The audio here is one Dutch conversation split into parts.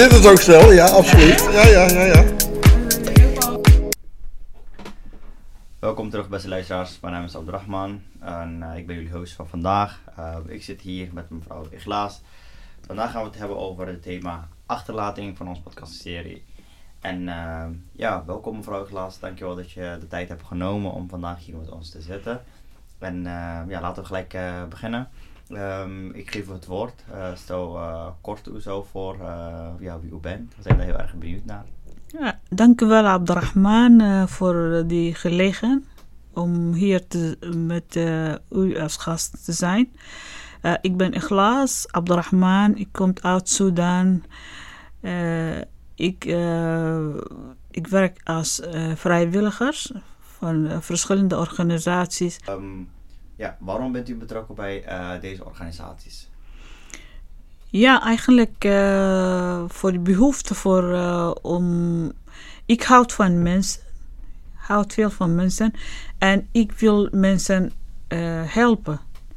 dit is ook zo, ja, absoluut. Ja. Welkom terug, beste luisteraars. Mijn naam is Abdurrahman en ik ben jullie host van vandaag. Ik zit hier met mevrouw Ikhlas. Vandaag gaan we het hebben over het thema achterlating van onze podcastserie. En welkom mevrouw Ikhlas. Dankjewel dat je de tijd hebt genomen om vandaag hier met ons te zitten. En laten we gelijk beginnen. Ik geef u het woord. Stel kort uzelf voor wie u bent. We zijn daar heel erg benieuwd naar. Ja, dank u wel Abdurrahman voor die gelegenheid om hier met u als gast te zijn. Ik ben Ikhlas Abdurrahman, ik kom uit Sudan. Ik werk als vrijwilligers van verschillende organisaties. Waarom bent u betrokken bij deze organisaties? Ja, eigenlijk voor de behoefte ik houd van mensen, houd veel van mensen en ik wil mensen helpen.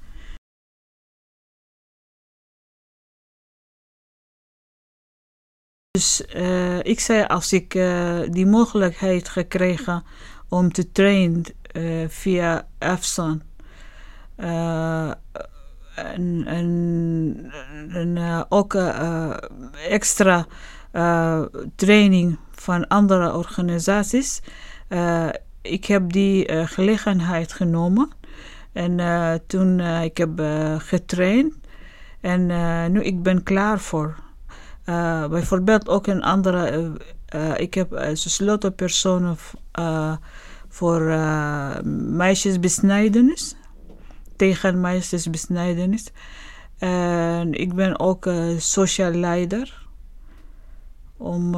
Dus ik zei, als ik die mogelijkheid gekregen om te trainen via Afsan en ook extra training van andere organisaties. Ik heb die gelegenheid genomen en toen ik heb getraind en nu ik ben klaar voor. Bijvoorbeeld ook een andere, ik heb sleutelpersonen voor meisjesbesnijdenis. Tegen meisjesbesnijdenis. En ik ben ook social leider. Om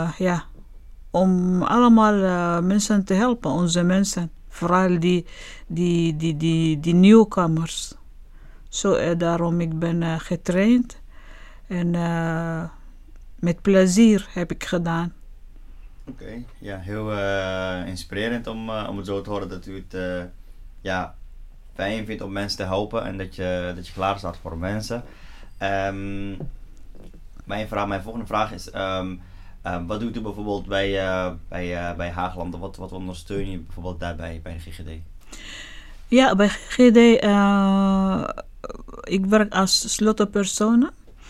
allemaal mensen te helpen. Onze mensen. Vooral die nieuwkomers. Daarom ik ben getraind. En met plezier heb ik gedaan. Oké. Ja, heel inspirerend om het zo te horen dat u het fijn vindt om mensen te helpen en dat je klaar staat voor mensen. Mijn volgende vraag is, wat doet u bijvoorbeeld bij Haagland? Wat ondersteun je bijvoorbeeld daarbij bij de GGD? Ja, bij GGD, ik werk als sleutelpersoon.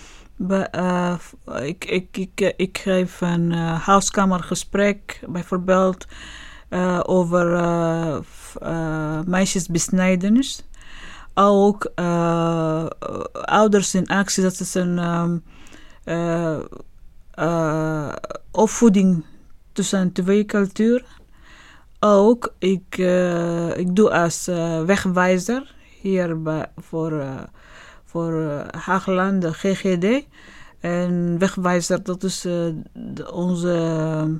Ik geef een huiskamergesprek, bijvoorbeeld over meisjesbesnijdenis. Ook ouders in actie, dat is een opvoeding tussen twee culturen. Ook ik doe als wegwijzer hier voor Haagland, de GGD. En wegwijzer, dat is onze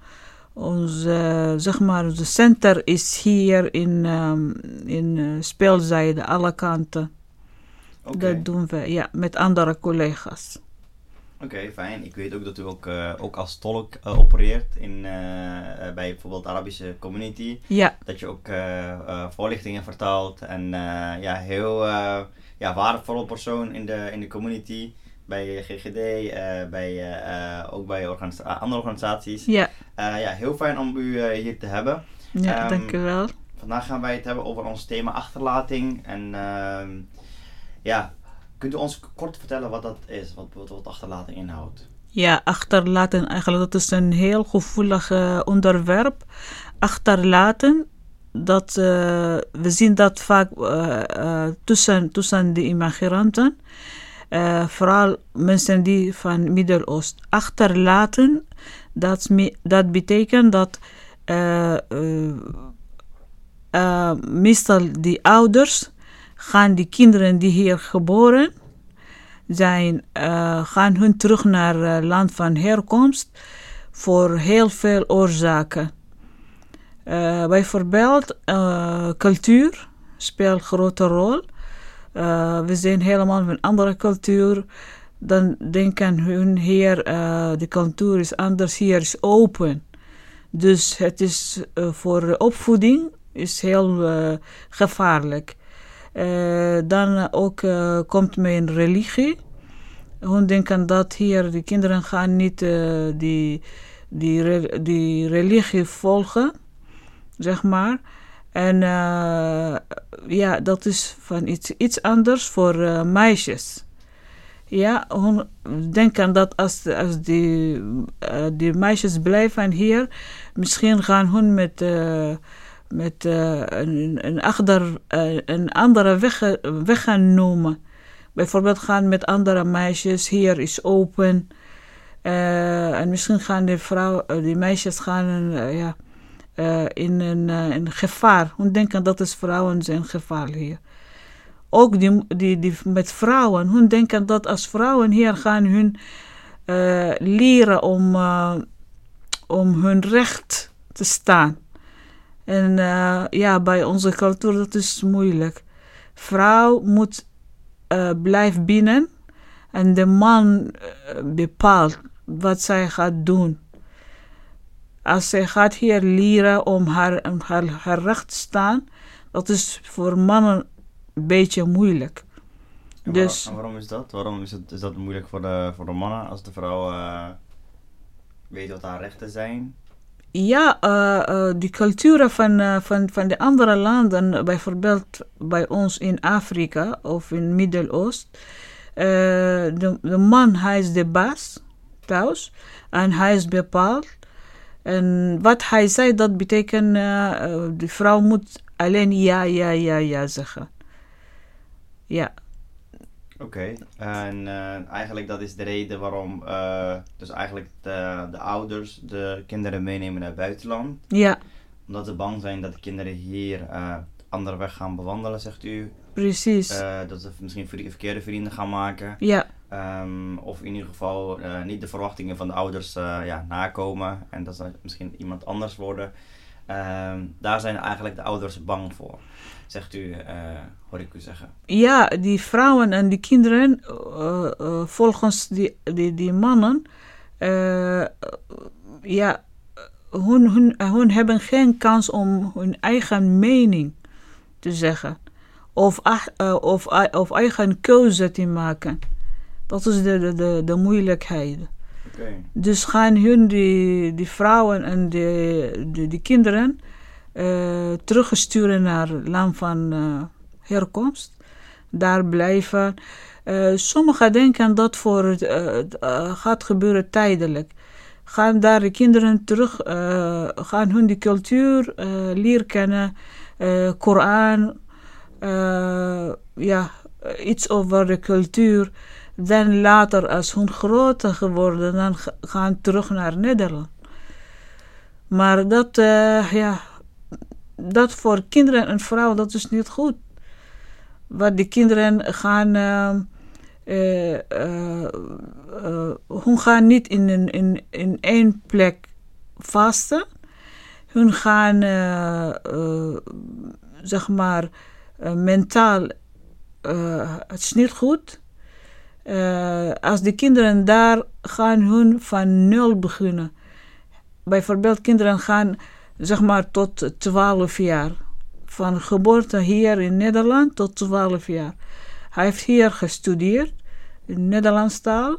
center is hier in Speelzijde, alle kanten. Okay. Dat doen we, met andere collega's. Oké, fijn. Ik weet ook dat u ook als tolk opereert bij bijvoorbeeld de Arabische community. Ja. Dat je ook voorlichtingen vertaalt en heel waardevolle persoon in de community. Bij GGD, ook bij andere organisaties. Ja. Heel fijn om u hier te hebben. Ja, dank u wel. Vandaag gaan wij het hebben over ons thema achterlating. En kunt u ons kort vertellen wat dat is, wat achterlating inhoudt? Ja, achterlaten eigenlijk, dat is een heel gevoelig onderwerp. Achterlaten, dat we zien dat vaak tussen de immigranten. Vooral mensen die van Midden-Oosten achterlaten, dat betekent dat meestal die ouders gaan die kinderen die hier geboren zijn, gaan hun terug naar het land van herkomst voor heel veel oorzaken. Bijvoorbeeld cultuur speelt een grote rol. We zijn helemaal van een andere cultuur. Dan denken hun hier, de cultuur is anders, hier is open. Dus het is voor opvoeding is heel gevaarlijk. Dan ook komt mijn religie. Hun denken dat hier de kinderen gaan niet die religie volgen, zeg maar. En ja, dat is van iets anders voor meisjes. Ja, hun denken dat als die meisjes blijven hier, misschien gaan hun met een andere weg gaan noemen. Bijvoorbeeld gaan met andere meisjes, hier is open. En misschien gaan die meisjes gaan in een gevaar. Hun denken dat is vrouwen zijn gevaar hier. Ook die met vrouwen. Hun denken dat als vrouwen hier gaan hun leren om hun recht te staan. En ja, bij onze cultuur dat is moeilijk. Vrouw moet blijven binnen en de man bepaalt wat zij gaat doen. Als zij gaat hier leren om haar recht te staan, dat is voor mannen een beetje moeilijk. En Dus, waarom is dat? Waarom is dat moeilijk voor de mannen als de vrouw weet wat haar rechten zijn? ja, die culturen van de andere landen, bijvoorbeeld bij ons in Afrika of in Midden-Oosten, de man, hij is de baas thuis en hij is bepaald. En wat hij zei, dat betekent de vrouw moet alleen ja zeggen. Ja. Oké. En eigenlijk dat is de reden waarom dus eigenlijk de ouders de kinderen meenemen naar het buitenland. Ja, Omdat ze bang zijn dat de kinderen hier andere weg gaan bewandelen, zegt u. precies. Dat ze misschien verkeerde vrienden gaan maken. Ja, Of in ieder geval niet de verwachtingen van de ouders nakomen. En dat ze misschien iemand anders worden. Daar zijn eigenlijk de ouders bang voor. Zegt u, hoor ik u zeggen. ja, die vrouwen en die kinderen, volgens die mannen, ja, hun hebben geen kans om hun eigen mening te zeggen. Of eigen keuze te maken. Dat is de moeilijkheid. Oké. Dus gaan hun die vrouwen en die kinderen terugsturen naar het land van herkomst. Daar blijven. Sommigen denken dat het gaat gebeuren tijdelijk. Gaan daar de kinderen terug, gaan hun die cultuur leren kennen, Koran, ja, iets over de cultuur. Dan later, als hun groter geworden, dan gaan terug naar Nederland. Maar dat voor kinderen en vrouwen, dat is niet goed. Want die kinderen gaan, hun gaan niet in één plek vasten. Hun gaan, zeg maar, mentaal, het is niet goed. Als de kinderen daar gaan hun van 0 beginnen. Bijvoorbeeld kinderen gaan zeg maar tot 12 jaar. Van geboorte hier in Nederland tot 12 jaar. Hij heeft hier gestudeerd, in Nederlands taal.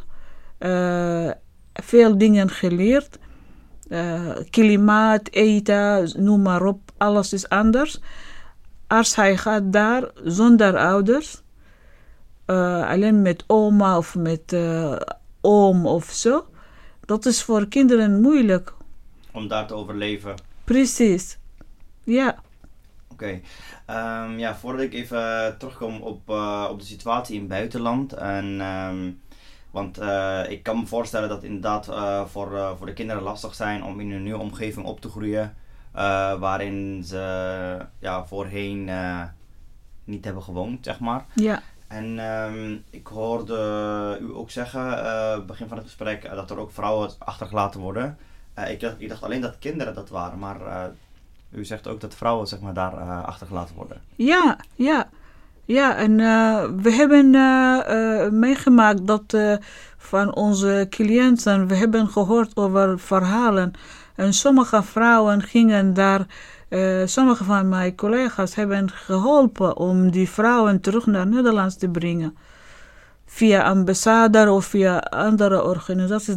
Veel dingen geleerd. Klimaat, eten, noem maar op. Alles is anders. Als hij gaat daar zonder ouders. Alleen met oma of met oom of zo. Dat is voor kinderen moeilijk. Om daar te overleven. Precies. Ja. Oké. Ja, voordat ik even terugkom op de situatie in het buitenland. Want ik kan me voorstellen dat inderdaad voor de kinderen lastig zijn om in een nieuwe omgeving op te groeien. Waarin ze voorheen niet hebben gewoond, zeg maar. Ja. En ik hoorde u ook zeggen, begin van het gesprek, dat er ook vrouwen achtergelaten worden. Ik dacht alleen dat kinderen dat waren, maar u zegt ook dat vrouwen zeg maar, daar achtergelaten worden. Ja. Ja, en we hebben meegemaakt dat van onze cliënten, we hebben gehoord over verhalen. En sommige vrouwen gingen daar, sommige van mijn collega's hebben geholpen om die vrouwen terug naar Nederland te brengen. via ambassade of via andere organisaties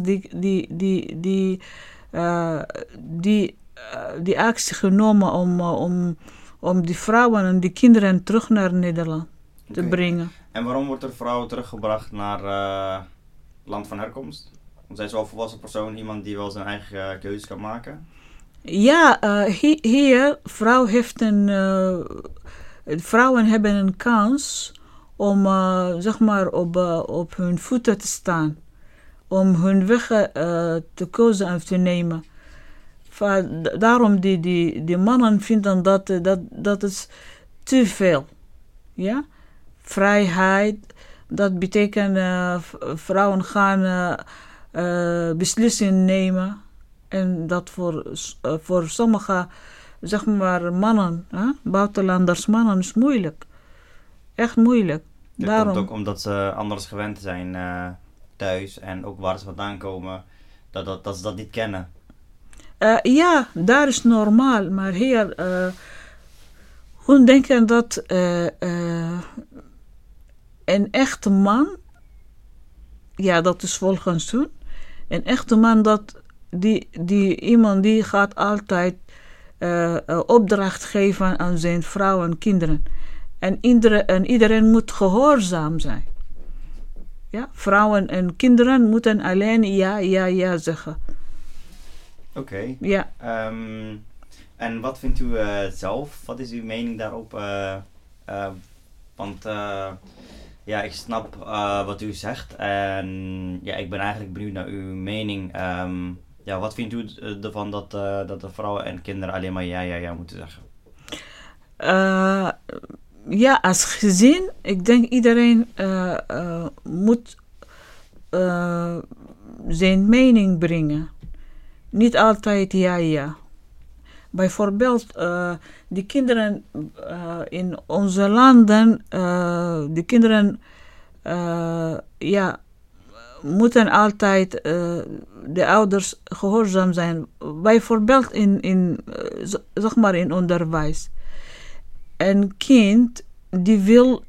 die actie genomen om die vrouwen en die kinderen terug naar Nederland te brengen. En waarom wordt er vrouwen teruggebracht naar land van herkomst? Want zij is wel een volwassen persoon, iemand die wel zijn eigen keuzes kan maken. Ja, hier vrouwen hebben een kans om zeg maar op hun voeten te staan. Om hun weg te kiezen en te nemen. Daarom die mannen vinden dat is te veel. Ja? Vrijheid, dat betekent vrouwen gaan beslissingen nemen. En dat voor sommige, zeg maar, mannen, buitenlanders mannen, is moeilijk. Echt moeilijk. Dat komt ook omdat ze anders gewend zijn thuis en ook waar ze vandaan komen, dat ze dat niet kennen. Ja, daar is normaal, maar hier, hun denken dat een echte man, ja, dat is volgens hun, een echte man dat iemand die gaat altijd opdracht geven aan zijn vrouw en kinderen. En iedereen moet gehoorzaam zijn. Ja? Vrouwen en kinderen moeten alleen ja zeggen. Oké. Ja. En wat vindt u zelf? Wat is uw mening daarop? Want ja, ik snap wat u zegt. En ja, ik ben eigenlijk benieuwd naar uw mening. Ja, wat vindt u ervan dat de vrouwen en kinderen alleen maar ja moeten zeggen? Ja, als gezin, ik denk iedereen moet zijn mening brengen. Niet altijd ja. Bijvoorbeeld, die kinderen in onze landen, die kinderen moeten altijd de ouders gehoorzaam zijn. Bijvoorbeeld zeg maar in onderwijs. Een kind die wil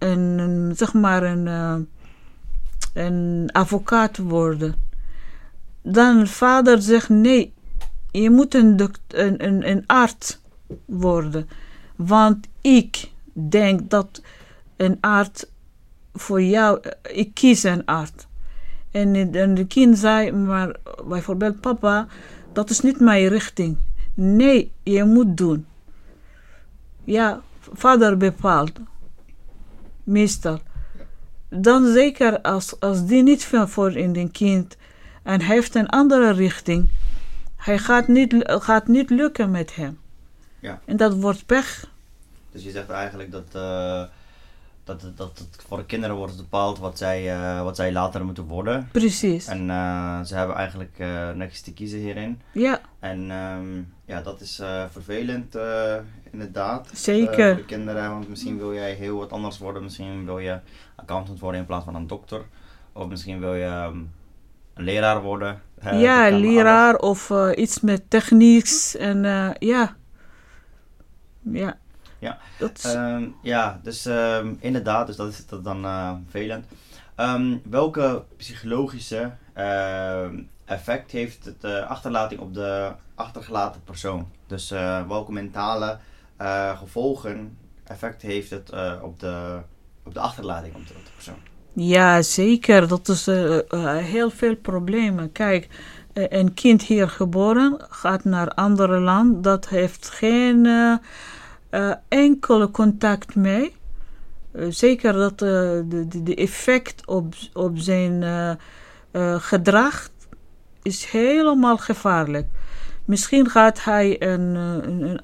een advocaat worden. Dan vader zegt nee, je moet een arts worden. Want ik denk dat een arts voor jou, ik kies een arts. En de kind zei, maar bijvoorbeeld papa, dat is niet mijn richting. Nee, je moet doen. Ja, vader bepaalt. Meestal. Dan zeker als die niet veel voor in een kind en heeft een andere richting, hij gaat niet lukken met hem. Ja. En dat wordt pech. Dus je zegt eigenlijk dat het voor de kinderen wordt bepaald wat zij later moeten worden. Precies. En ze hebben eigenlijk niks te kiezen hierin. Ja. En ja, dat is vervelend inderdaad. Zeker. Voor de kinderen, want misschien wil jij heel wat anders worden. Misschien wil je accountant worden in plaats van een dokter. Of misschien wil je een leraar worden. Ja, leraar of iets met technieks en ja. Ja. Ja, dus inderdaad, dus dat is dan vervelend. Welke psychologische effect heeft het achterlating op de achtergelaten persoon? Dus welke mentale effect heeft het op de achterlating op de persoon? Ja, zeker. Dat is heel veel problemen. Kijk, een kind hier geboren gaat naar andere land. Dat heeft geen enkele contact mee. Zeker dat de effect op zijn gedrag is helemaal gevaarlijk. Misschien gaat hij een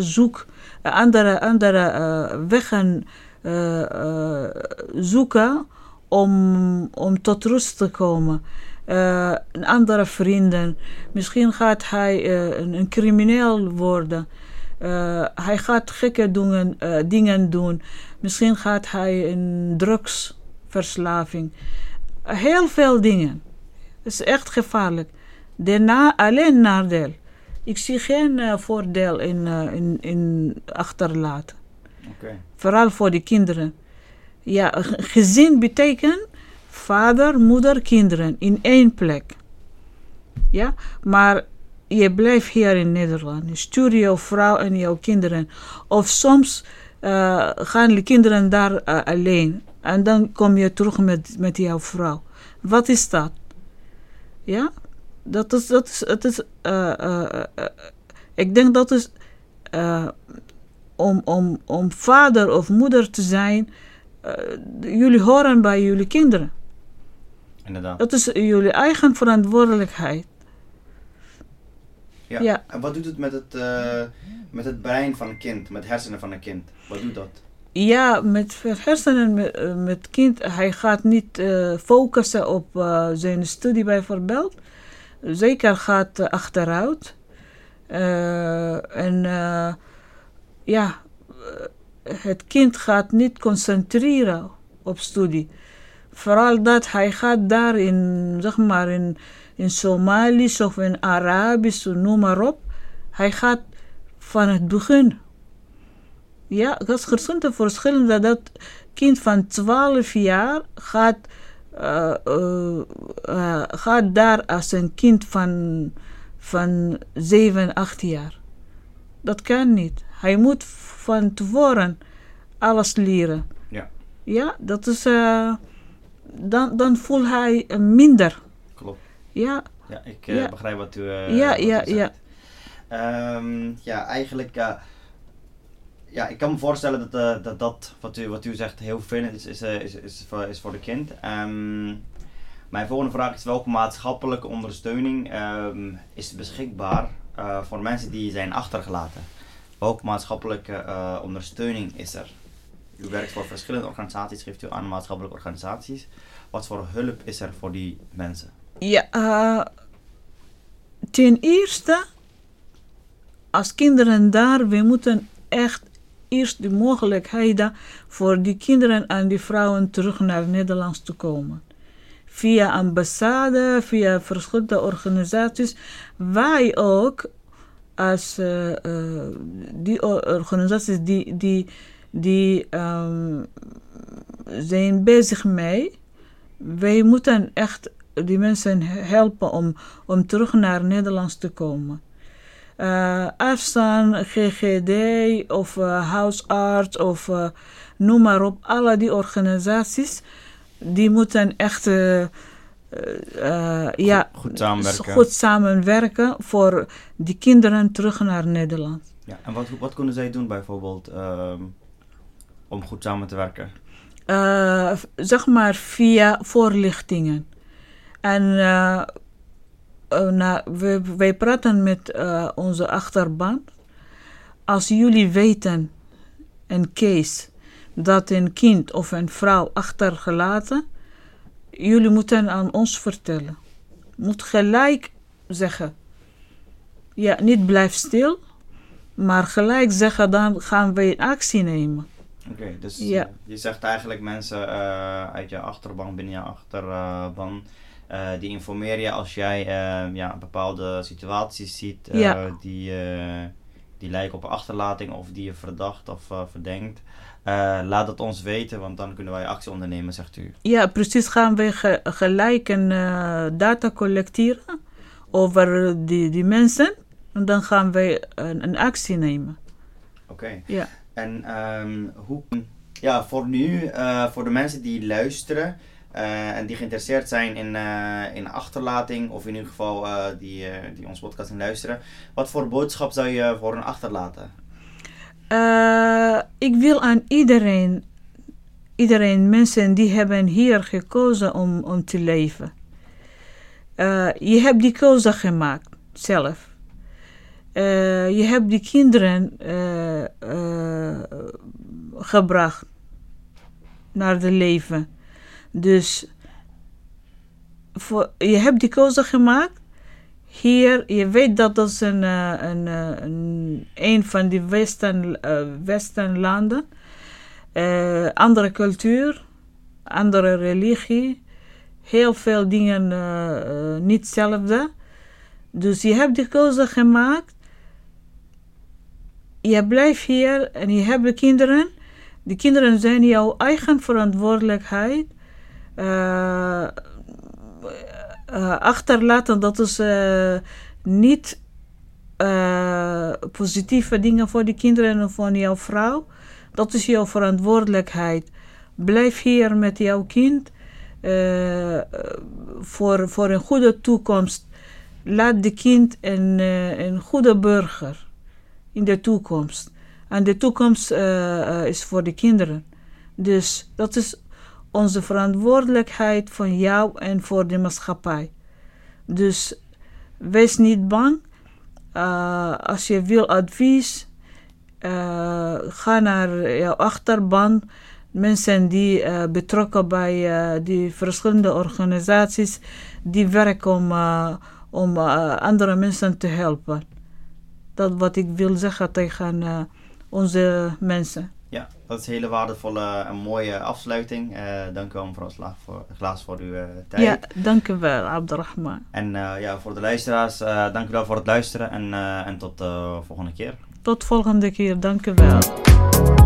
andere wegen zoeken om tot rust te komen. Een andere vrienden. Misschien gaat hij een crimineel worden. Hij gaat gekke dingen doen. Misschien gaat hij een drugsverslaving. Heel veel dingen. Het is echt gevaarlijk. Alleen nadeel. Ik zie geen voordeel in achterlaten. Okay. Vooral voor de kinderen. Ja, gezin betekent vader, moeder, kinderen in één plek. Ja, maar je blijft hier in Nederland. Je stuurt jouw vrouw en jouw kinderen. Of soms gaan de kinderen daar alleen. En dan kom je terug met jouw vrouw. Wat is dat? Ja, ik denk dat is om vader of moeder te zijn. Jullie horen bij jullie kinderen. Inderdaad. Dat is jullie eigen verantwoordelijkheid. Ja. Ja. En wat doet het met het brein van een kind, met hersenen van een kind? Wat doet dat? Ja, met hersenen met kind, hij gaat niet focussen op zijn studie bijvoorbeeld. Zeker gaat achteruit. Het kind gaat niet concentreren op studie. Vooral dat hij gaat daar in Somalisch of in Arabisch, noem maar op. Hij gaat van het begin. Ja, dat is verschillend dat kind van 12 jaar gaat daar als een kind van 7, 8 jaar. Dat kan niet. Hij moet van tevoren alles leren. Ja. Ja, dat is... dan voelt hij minder. Klopt. Ja. Ja, ik begrijp wat u zegt. Eigenlijk... ik kan me voorstellen dat wat u zegt heel vervelend is voor de kind. Mijn volgende vraag is: welke maatschappelijke ondersteuning is beschikbaar voor mensen die zijn achtergelaten? Welke maatschappelijke ondersteuning is er? U werkt voor verschillende organisaties, geeft u aan maatschappelijke organisaties. Wat voor hulp is er voor die mensen? Ja, ten eerste, als kinderen daar, we moeten echt eerst de mogelijkheden voor die kinderen en die vrouwen terug naar Nederland te komen. Via ambassade, via verschillende organisaties. Wij ook, als die organisaties die zijn bezig mee. Wij moeten echt die mensen helpen om terug naar Nederland te komen. Afstaan, GGD of huisarts of noem maar op. Alle die organisaties die moeten echt goed samenwerken voor die kinderen terug naar Nederland. Ja, en wat kunnen zij doen bijvoorbeeld om goed samen te werken? Zeg maar via voorlichtingen. En wij praten met onze achterban. Als jullie weten een case dat een kind of een vrouw achtergelaten, jullie moeten aan ons vertellen. Moet gelijk zeggen. Ja, niet blijf stil, maar gelijk zeggen, dan gaan wij actie nemen. Oké, dus je zegt eigenlijk mensen uit je achterban, binnen je achterban, die informeer je als jij bepaalde situaties ziet die lijken op achterlating of die je verdacht of verdenkt. Laat het ons weten, want dan kunnen wij actie ondernemen, zegt u. Ja, precies. Gaan wij gelijk een data collecteren over die mensen en dan gaan wij een actie nemen. Oké. Ja. En voor nu, voor de mensen die luisteren en die geïnteresseerd zijn in achterlating, of in ieder geval die onze podcast luisteren, wat voor boodschap zou je voor hen achterlaten? Ik wil aan iedereen mensen die hebben hier gekozen om te leven. Je hebt die keuze gemaakt, zelf. Je hebt die kinderen gebracht naar het leven. Dus je hebt die keuze gemaakt. Hier, je weet dat is een van die Westenlanden. Andere cultuur, andere religie. Heel veel dingen niet hetzelfde. Dus je hebt die keuze gemaakt. Je blijft hier en je hebt de kinderen. De kinderen zijn jouw eigen verantwoordelijkheid. achterlaten, dat is niet positieve dingen voor de kinderen en voor jouw vrouw. Dat is jouw verantwoordelijkheid. Blijf hier met jouw kind voor een goede toekomst. Laat de kind een goede burger in de toekomst. En de toekomst is voor de kinderen. Dus dat is onze verantwoordelijkheid van jou en voor de maatschappij. Dus wees niet bang. Als je wil advies, ga naar jouw achterban. Mensen die betrokken bij die verschillende organisaties, die werken om andere mensen te helpen. Dat wat ik wil zeggen tegen onze mensen. Ja, dat is een hele waardevolle en mooie afsluiting. Dank u wel mevrouw Glaas voor uw tijd. Ja, dank u wel Abdurrahman. En voor de luisteraars, dank u wel voor het luisteren en tot de volgende keer. Tot volgende keer, dank u wel.